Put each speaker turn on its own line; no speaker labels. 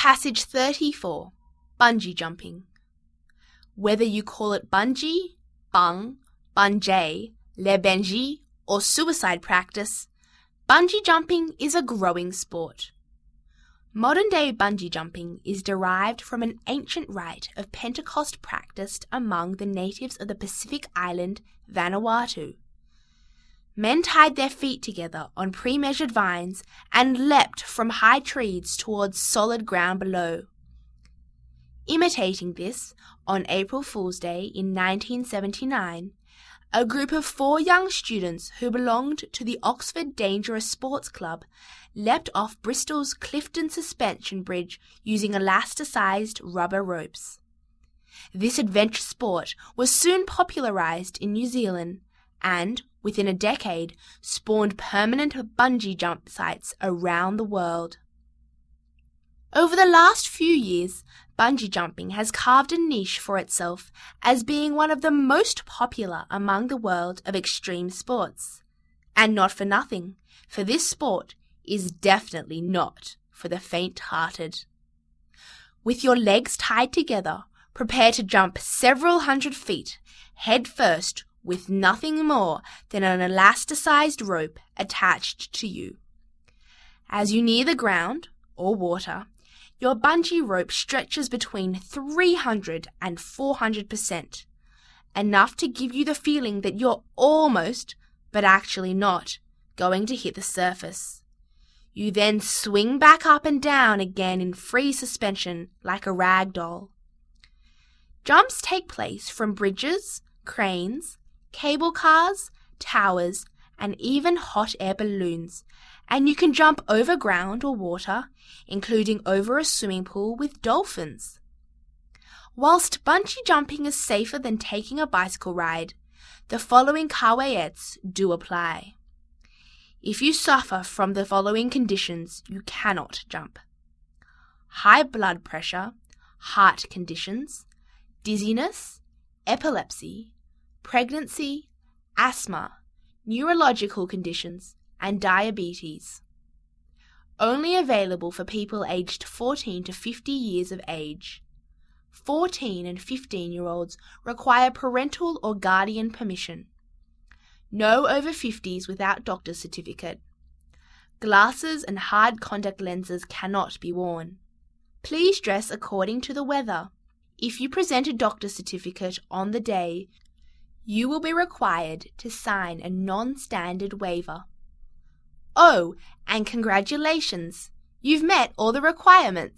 Passage 34. Bungee jumping. Whether you call it bungee, bung, bungee, le bungee, or suicide practice, bungee jumping is a growing sport. Modern-day bungee jumping is derived from an ancient rite of Pentecost practiced among the natives of the Pacific island Vanuatu. Men tied their feet together on pre-measured vines and leapt from high trees towards solid ground below. Imitating this, on April Fool's Day in 1979, a group of 4 young students who belonged to the Oxford Dangerous Sports Club leapt off Bristol's Clifton Suspension Bridge using elasticized rubber ropes. This adventure sport was soon popularized in New Zealand and, within a decade, spawned permanent bungee jump sites around the world. Over the last few years, bungee jumping has carved a niche for itself as being one of the most popular among the world of extreme sports. And not for nothing, for this sport is definitely not for the faint-hearted. With your legs tied together, prepare to jump several hundred feet, head first, with nothing more than an elasticized rope attached to you. As you near the ground, or water, your bungee rope stretches between 300 and 400%, enough to give you the feeling that you're almost, but actually not, going to hit the surface. You then swing back up and down again in free suspension like a rag doll. Jumps take place from bridges, cranes, cable cars, towers, and even hot air balloons, and you can jump over ground or water, including over a swimming pool with dolphins. Whilst bungee jumping is safer than taking a bicycle ride, the following caveats do apply. If you suffer from the following conditions, you cannot jump: high blood pressure, heart conditions, dizziness, epilepsy, pregnancy, asthma, neurological conditions, and diabetes. Only available for people aged 14 to 50 years of age. 14 and 15-year-olds require parental or guardian permission. No over 50s without doctor's certificate. Glasses and hard contact lenses cannot be worn. Please dress according to the weather. If you present a doctor's certificate on the day, you will be required to sign a non-standard waiver. Oh, and congratulations! You've met all the requirements.